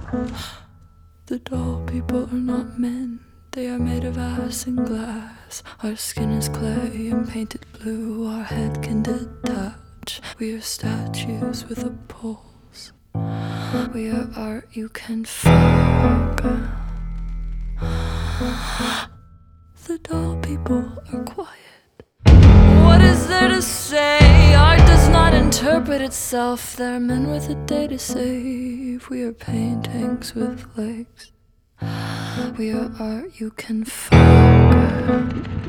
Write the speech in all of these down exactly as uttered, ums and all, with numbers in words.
The doll people are not men, they are made of ice and glass. Our skin is clay and painted blue, our head can detach. We are statues with a pulse, we are art you can fuck. The doll people are quiet. What is there to say? Art does not interpret itself. There are men with a day to save. We are paintings with legs, we are art you can fuck.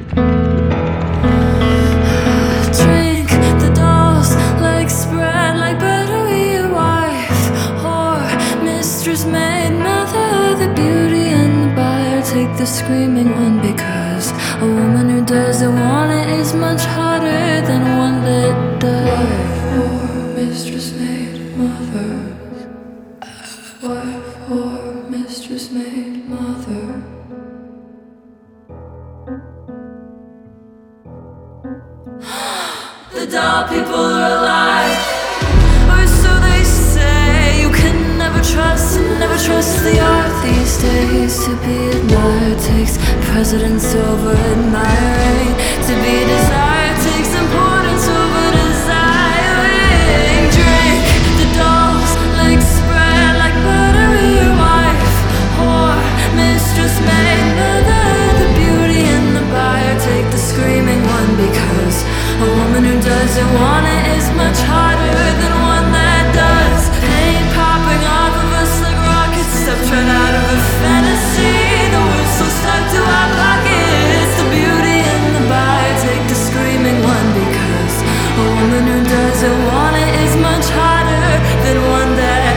Drink the dolls like spread like butter. We are wife, whore, mistress, maid, mother, the beauty and the buyer. Take the screaming one, because a woman who doesn't want it is much harder than one that does. Wife, whore, mistress, maid, mother. Wife, whore, mistress, maid, mother. The doll people are alive, or so they say. You can never trust, never trust the art these days. To be admired takes precedence over admiring. To be desired takes importance over desiring. Drink the dolls like spread like butter. Your wife, whore, mistress, maid, mother, the beauty and the buyer. Take the screaming one, because a woman who doesn't want it is much harder than one that does. Paint popping off of us like rockets, stuff right out of a fantasy. The words so stuck to our pockets. The beauty and the buyer. Take the screaming one, because a woman who doesn't want it is much harder than one that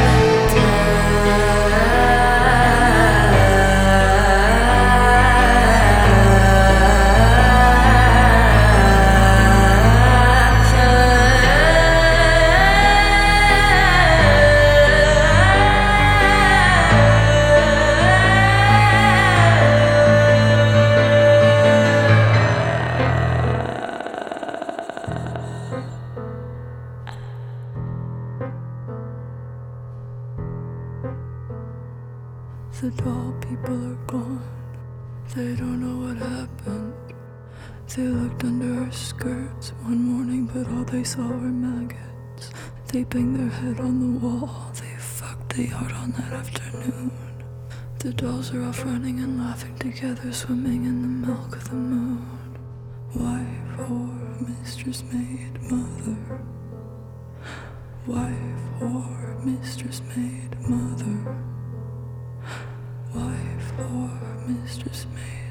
the doll people are gone. They don't know what happened. They looked under our skirts one morning, but all they saw were maggots. They banged their head on the wall. They fucked the yard on that afternoon. The dolls are off running and laughing together, swimming in the milk of the moon. Wife, whore, mistress, maid, mother. Wife, whore, mistress, maid, mother. Wife, whore, mistress, maid.